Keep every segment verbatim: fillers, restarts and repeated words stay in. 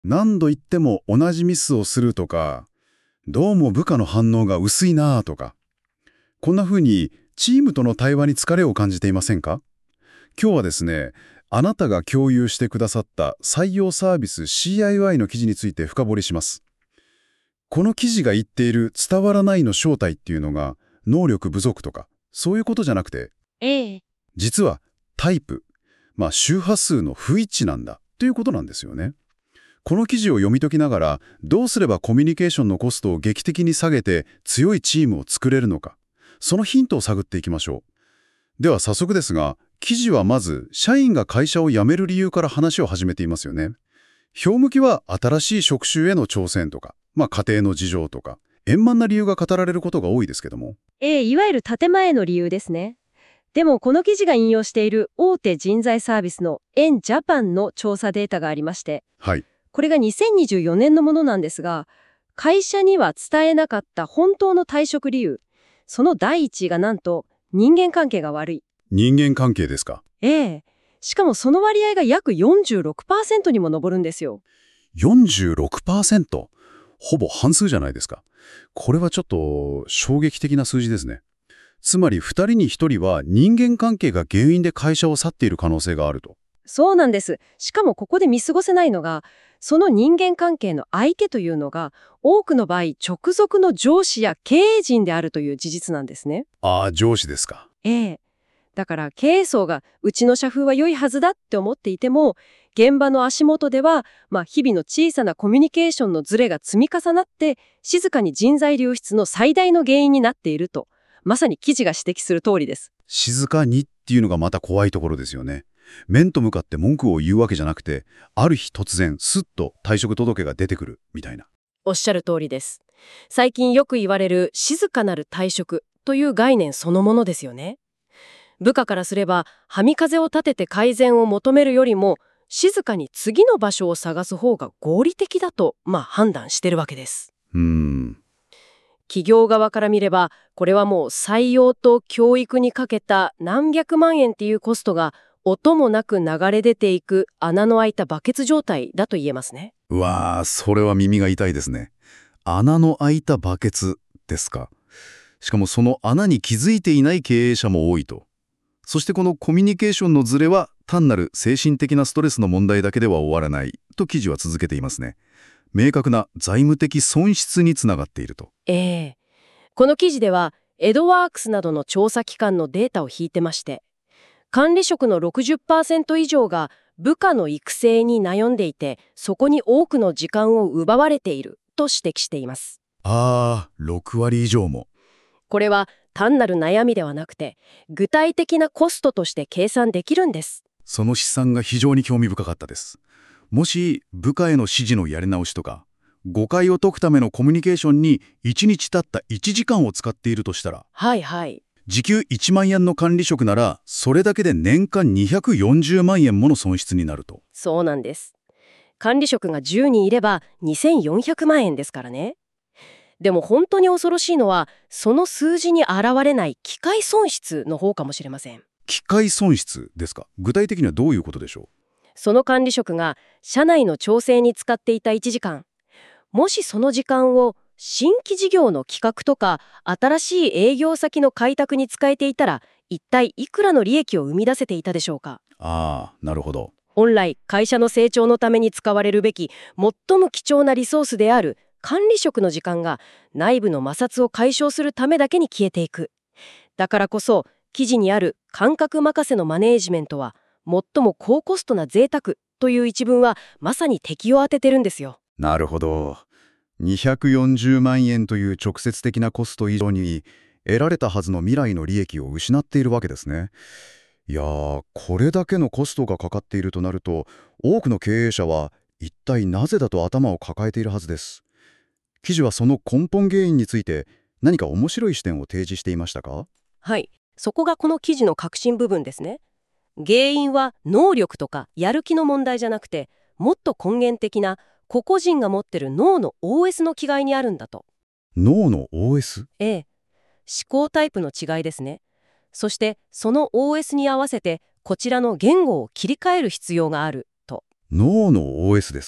何度言っても同じミスをするとか、どうも部下の反応が薄いなぁとか、こんな風にチームとの対話に疲れを感じていませんか？今日はですね、あなたが共有してくださった採用サービス シーアイワイ の記事について深掘りします。この記事が言っている伝わらないの正体っていうのが能力不足とか、そういうことじゃなくて、 ええ、 実はタイプ、まあ周波数の不一致なんだということなんですよね。この記事を読み解きながら、どうすればコミュニケーションのコストを劇的に下げて強いチームを作れるのか、そのヒントを探っていきましょう。では早速ですが、記事はまず社員が会社を辞める理由から話を始めていますよね。表向きは新しい職種への挑戦とか、まあ家庭の事情とか、円満な理由が語られることが多いですけども。 ええ、いわゆる建前の理由ですね。でもこの記事が引用している大手人材サービスのエンジャパンの調査データがありまして、 はい。 これがにせんにじゅうよねんのものなんですが、会社には伝えなかった本当の退職理由、その第一位がなんと人間関係が悪い。 人間関係ですか。 ええ。しかもその割合が約よんじゅうろくパーセントにも上るんですよ。 よんじゅうろくパーセント。ほぼ半数じゃないですか。これはちょっと衝撃的な数字ですね。つまりふたりにひとりは人間関係が原因で会社を去っている可能性があると。 そうなんです。しかもここで見過ごせないのが、その人間関係の相手というのが、多くの場合直属の上司や経営陣であるという事実なんですね。 ああ、上司ですか。 ええ。だから経営層がうちの社風は良いはずだって思っていても、現場の足元では、まあ、日々の小さなコミュニケーションのズレが積み重なって、静かに人材流出の最大の原因になっていると、まさに記事が指摘する通りです。 静かにっていうのがまた怖いところですよね。面と向かって文句を言うわけじゃなくて、ある日突然スッと退職届が出てくるみたいな。 おっしゃる通りです。最近よく言われる静かなる退職という概念そのものですよね。部下からすれば、はみ風を立てて改善を求めるよりも、静かに次の場所を探す方が合理的だと、まあ判断してるわけです。 うーん。 企業側から見れば、これはもう採用と教育にかけた何百万円っていうコストが音もなく流れ出ていく穴の開いたバケツ状態だと言えますね。 うわー、それは耳が痛いですね。穴の開いたバケツですか。しかもその穴に気づいていない経営者も多いと。そしてこのコミュニケーションのズレは単なる精神的なストレスの問題だけでは終わらないと記事は続けていますね。明確な財務的損失につながっていると。 ええ。この記事では、エドワークスなどの調査機関のデータを引いてまして、管理職のろくじゅっパーセント以上が部下の育成に悩んでいて、そこに多くの時間を奪われていると指摘しています。 あー、ろくわり以上も。 これは単なる悩みではなくて、具体的なコストとして計算できるんです。 その試算が非常に興味深かったです。もし部下への指示のやり直しとか、誤解を解くためのコミュニケーションにいちにちたったいちじかんを使っているとしたら、 はいはい。 時給いちまんえんの管理職なら、それだけで年間にひゃくよんじゅうまんえんもの損失になると。 そうなんです。管理職がじゅうにんいればにせんよんひゃくまんえんですからね。でも本当に恐ろしいのは、その数字に現れない機械損失の方かもしれません。 機械損失ですか。具体的にはどういうことでしょその管理職が社内の調整に使っていたいちじかん、もしその時間を新規事業の企画とか新しい営業先の開拓に使えていたら、一体いくらの利益を生み出せていたでしょうか。 う。ああ、なるほど。 本来会社の成長のために使われるべき最も貴重なリソースである管理職の時間が内部の摩擦を解消するためだけに消えていく。だからこそ記事にある感覚任せのマネージメントは最も高コストな贅沢という一文はまさに敵を当ててるんですよ。 なるほど。にひゃくよんじゅうまんえんという直接的なコスト以上に得られたはずの未来の利益を失っているわけですね。いやー、これだけのコストがかかっているとなると、多くの経営者は一体なぜだと頭を抱えているはずです。記事はその根本原因について何か面白い視点を提示していましたか？ はい、そこがこの記事の核心部分ですね。原因は能力とかやる気の問題じゃなくて、もっと根源的な個々人が持ってる脳の オーエス の違いにあるんだと。 脳の オーエス？ ええ、思考タイプの違いですね。そしてその オーエス に合わせてこちらの言語を切り替える必要があると。 脳の オーエス ですか。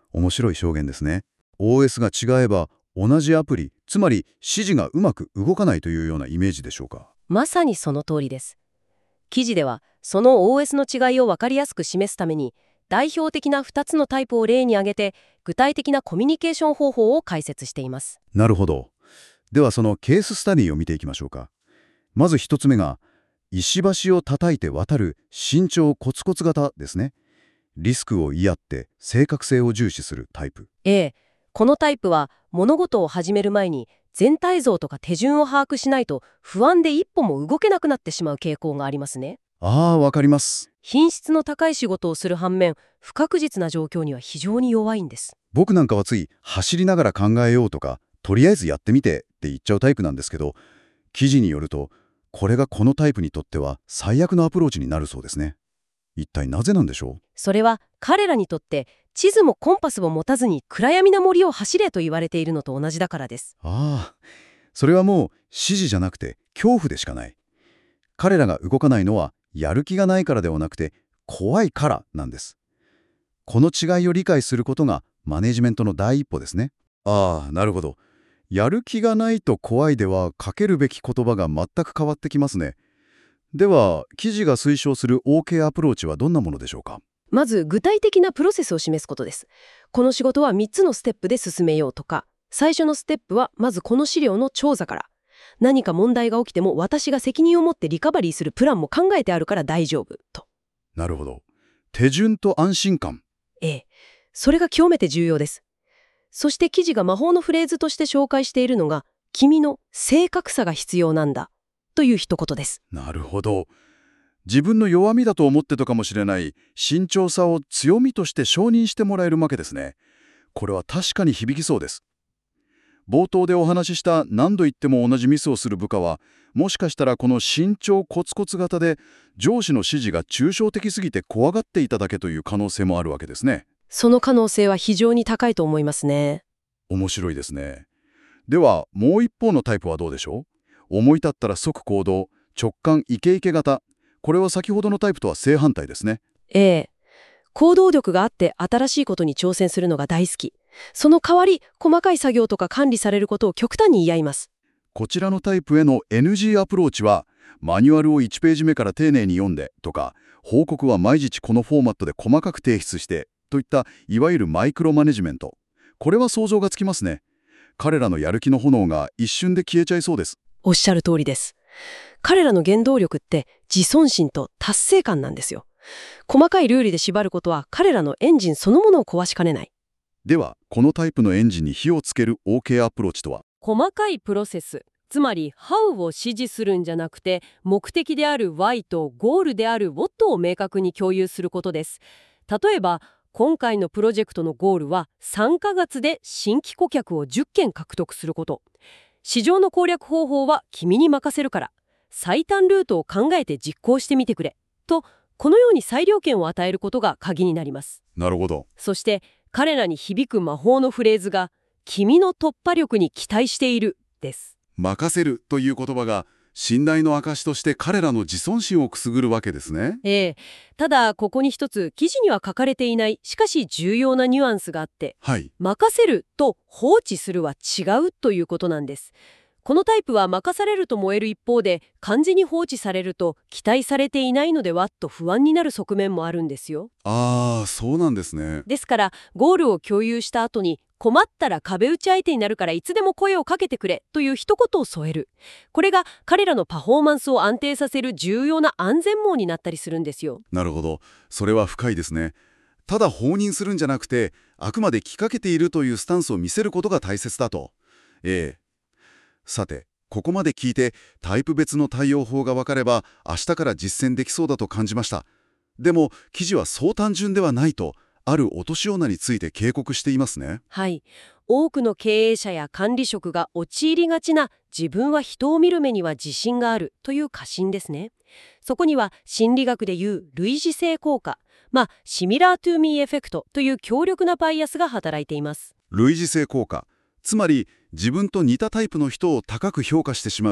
面白い証言ですね。オーエス が違えば同じアプリ、つまり指示がうまく動かないというようなイメージでしょうか。 まさにその通りです。記事ではその オーエス の違いを分かりやすく示すために代表的なふたつのタイプを例に挙げて具体的なコミュニケーション方法を解説しています。 なるほど。ではそのケーススタディを見ていきましょうか。まず一つ目が石橋を叩いて渡る慎重コツコツ型ですね。リスクを言い合って正確性を重視するタイプ。 ええ、このタイプは物事を始める前に全体像とか手順を把握しないと不安で一歩も動けなくなってしまう傾向がありますね。 ああ、わかります。 品質の高い仕事をする反面、不確実な状況には非常に弱いんです。 僕なんかはつい走りながら考えようとか、とりあえずやってみてって言っちゃうタイプなんですけど、記事によると、これがこのタイプにとっては最悪のアプローチになるそうですね。一体なぜなんでしょう？ それは彼らにとって地図もコンパスも持たずに暗闇な森を走れと言われているのと同じだからです。 ああ、それはもう指示じゃなくて恐怖でしかない。彼らが動かないのはやる気がないからではなくて怖いからなんです。この違いを理解することがマネジメントの第一歩ですね。ああ、なるほど。やる気がないと怖いではかけるべき言葉が全く変わってきますね。では、記事が推奨する オーケー アプローチはどんなものでしょうか？ まず具体的なプロセスを示すことです。この仕事はみっつのステップで進めようとか、最初のステップはまずこの資料の調査から。何か問題が起きても私が責任を持ってリカバリーするプランも考えてあるから大丈夫と。 なるほど。手順と安心感。 ええ、それが極めて重要です。そして記事が魔法のフレーズとして紹介しているのが、君の正確さが必要なんだという一言です。 なるほど。自分の弱みだと思ってたかもしれない慎重さを強みとして承認してもらえるわけですね。これは確かに響きそうです。冒頭でお話しした何度言っても同じミスをする部下は、もしかしたらこの慎重コツコツ型で上司の指示が抽象的すぎて怖がっていただけという可能性もあるわけですね。 その可能性は非常に高いと思いますね。 面白いですね。ではもう一方のタイプはどうでしょう？思い立ったら即行動、直感イケイケ型。これは先ほどのタイプとは正反対ですね。 ええ。行動力があって新しいことに挑戦するのが大好き。その代わり、細かい作業とか管理されることを極端に嫌います。 こちらのタイプへの エヌジー アプローチは、マニュアルをいちページ目から丁寧に読んでとか、報告は毎日このフォーマットで細かく提出してといったいわゆるマイクロマネジメント。これは想像がつきますね。彼らのやる気の炎が一瞬で消えちゃいそうです。 おっしゃる通りです。彼らの原動力って自尊心と達成感なんですよ。細かいルールで縛ることは彼らのエンジンそのものを壊しかねない。 では、このタイプのエンジンに火をつける オーケー アプローチとは？ 細かいプロセス、つまり How を指示するんじゃなくて、目的である Why とゴールである What を明確に共有することです。例えば、今回のプロジェクトのゴールはさんかげつで新規顧客をじゅっけん獲得すること。市場の攻略方法は君に任せるから、最短ルートを考えて実行してみてくれ。と、このように裁量権を与えることが鍵になります。 なるほど。 そして彼らに響く魔法のフレーズが、君の突破力に期待しているです。 任せるという言葉が信頼の証として彼らの自尊心をくすぐるわけですね。 ええ、ただここに一つ記事には書かれていないしかし重要なニュアンスがあって、 はい。 任せると放置するは違うということなんです。このタイプは任されると燃える一方で、完全に放置されると期待されていないのではと不安になる側面もあるんですよ。 ああ、そうなんですね。 ですからゴールを共有した後に、困ったら壁打ち相手になるからいつでも声をかけてくれという一言を添える。これが彼らのパフォーマンスを安定させる重要な安全網になったりするんですよ。 なるほど。それは深いですね。ただ放任するんじゃなくて、あくまで気かけているというスタンスを見せることが大切だと。ええ。さて、ここまで聞いてタイプ別の対応法が分かれば明日から実践できそうだと感じました。でも記事はそう単純ではないと、ある落とし穴について警告していますね。 はい。多くの経営者や管理職が陥りがちな、自分は人を見る目には自信があるという過信ですね。そこには心理学でいう類似性効果、まあシミラートゥーミーエフェクトという強力なバイアスが働いています。 類似性効果、つまり自分と似たタイプの人を高く評価してしまう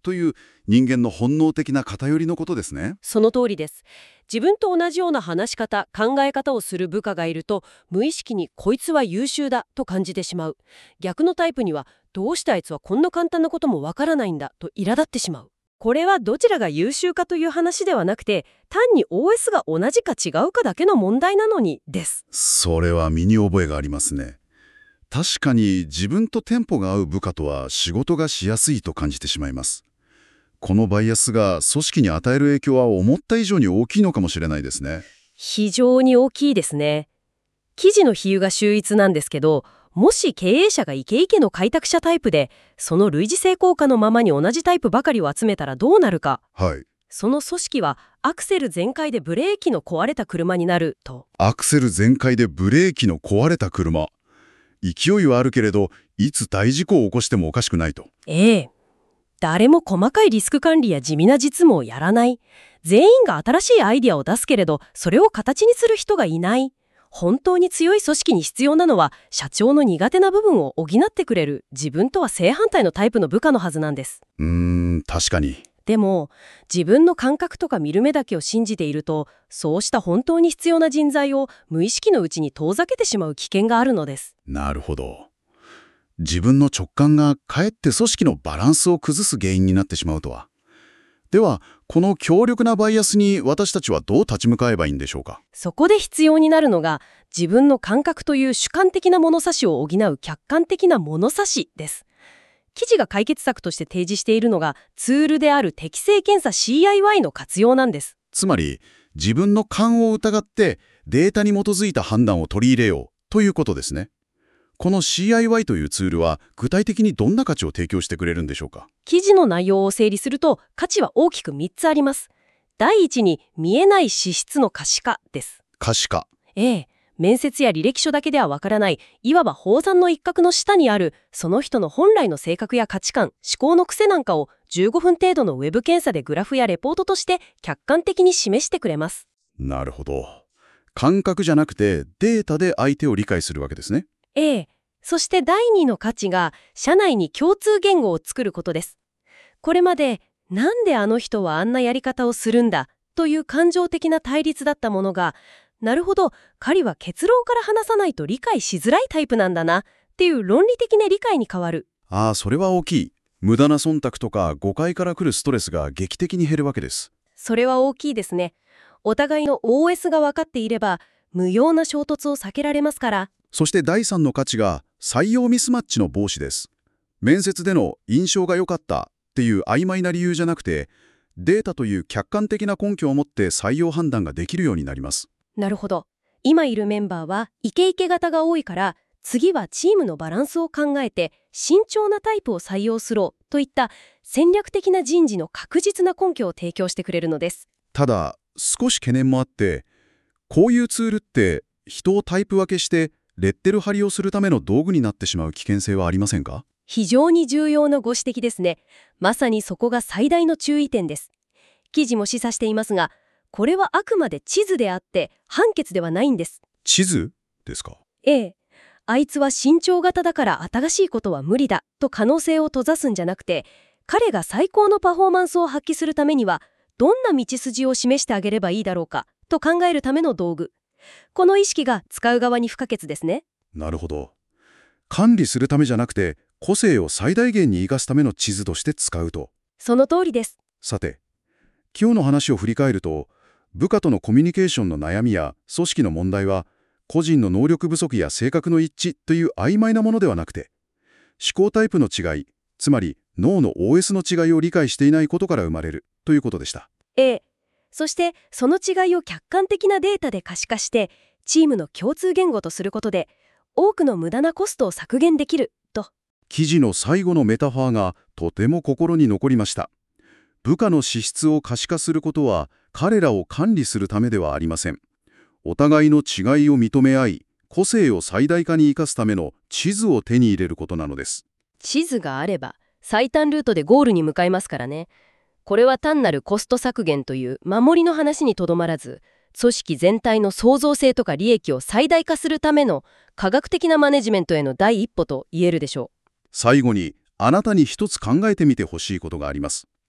という人間の本能的な偏りのことですね。 その通りです。自分と同じような話し方、考え方をする部下がいると、無意識にこいつは優秀だと感じてしまう。逆のタイプには、どうしてあいつはこんな簡単なこともわからないんだと苛立ってしまう。これはどちらが優秀かという話ではなくて、単に オーエス が同じか違うかだけの問題なのにです。 それは身に覚えがありますね。確かに自分とテンポが合う部下とは仕事がしやすいと感じてしまいます。このバイアスが組織に与える影響は思った以上に大きいのかもしれないですね。 非常に大きいですね。記事の比喩が秀逸なんですけど、もし経営者がイケイケの開拓者タイプで、その類似性効果のままに同じタイプばかりを集めたらどうなるか。 はい。 その組織はアクセル全開でブレーキの壊れた車になると。 アクセル全開でブレーキの壊れた車。勢いはあるけれど、いつ大事故を起こしてもおかしくないと。 ええ。誰も細かいリスク管理や地味な実務をやらない。全員が新しいアイディアを出すけれど、それを形にする人がいない。本当に強い組織に必要なのは、社長の苦手な部分を補ってくれる自分とは正反対のタイプの部下のはずなんです。 うーん、確かに。 でも、自分の感覚とか見る目だけを信じていると、そうした本当に必要な人材を無意識のうちに遠ざけてしまう危険があるのです。 なるほど。自分の直感がかえって組織のバランスを崩す原因になってしまうとは。では、この強力なバイアスに私たちはどう立ち向かえばいいんでしょうか。 そこで必要になるのが、自分の感覚という主観的な物差しを補う客観的な物差しです。記事が解決策として提示しているのが、ツールである適性検査 シーアイワイ の活用なんです。 つまり、自分の勘を疑ってデータに基づいた判断を取り入れようということですね。この シーアイワイ というツールは具体的にどんな価値を提供してくれるんでしょうか。 記事の内容を整理すると、価値は大きくみっつあります。第一に、見えない資質の可視化です。 可視化。 ええ、面接や履歴書だけではわからない、いわば宝山の一角の下にある、その人の本来の性格や価値観、思考の癖なんかをじゅうごふん程度のウェブ検査でグラフやレポートとして客観的に示してくれます。 なるほど。感覚じゃなくてデータで相手を理解するわけですね。 ええ。そして第二の価値が、社内に共通言語を作ることです。これまで、なんであの人はあんなやり方をするんだという感情的な対立だったものが、なるほど、彼は結論から話さないと理解しづらいタイプなんだなっていう論理的な理解に変わる。 ああ、それは大きい。無駄な忖度とか誤解から来るストレスが劇的に減るわけです。 それは大きいですね。お互いの オーエス が分かっていれば、無用な衝突を避けられますから。 そして第三の価値が採用ミスマッチの防止です。面接での印象が良かったっていう曖昧な理由じゃなくて、データという客観的な根拠を持って採用判断ができるようになります。 なるほど。今いるメンバーはイケイケ型が多いから、次はチームのバランスを考えて慎重なタイプを採用すろうといった戦略的な人事の確実な根拠を提供してくれるのです。 ただ、少し懸念もあって、こういうツールって人をタイプ分けしてレッテル貼りをするための道具になってしまう危険性はありませんか？ 非常に重要なご指摘ですね。まさにそこが最大の注意点です。記事も示唆していますが、これはあくまで地図であって判決ではないんです。 地図ですか？ ええ。あいつは慎重型だから新しいことは無理だと可能性を閉ざすんじゃなくて、彼が最高のパフォーマンスを発揮するためにはどんな道筋を示してあげればいいだろうかと考えるための道具。この意識が使う側に不可欠ですね。 なるほど。管理するためじゃなくて個性を最大限に生かすための地図として使うと。 その通りです。 さて、今日の話を振り返ると、部下とのコミュニケーションの悩みや組織の問題は個人の能力不足や性格の一致という曖昧なものではなくて、思考タイプの違い、つまり脳の オーエス の違いを理解していないことから生まれるということでした。 ええ。そしてその違いを客観的なデータで可視化してチームの共通言語とすることで多くの無駄なコストを削減できると。 記事の最後のメタファーがとても心に残りました。部下の資質を可視化することは彼らを管理するためではありません。お互いの違いを認め合い、個性を最大化に生かすための地図を手に入れることなのです。 地図があれば最短ルートでゴールに向かいますからね。これは単なるコスト削減という守りの話にとどまらず、組織全体の創造性とか利益を最大化するための科学的なマネジメントへの第一歩と言えるでしょう。 最後にあなたに一つ考えてみてほしいことがあります。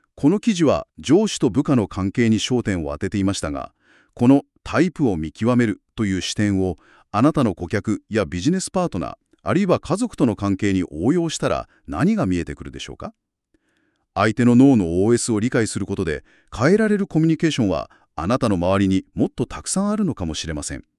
この記事は上司と部下の関係に焦点を当てていましたが、このタイプを見極めるという視点をあなたの顧客やビジネスパートナー、あるいは家族との関係に応用したら何が見えてくるでしょうか？相手の脳の オーエス を理解することで変えられるコミュニケーションはあなたの周りにもっとたくさんあるのかもしれません。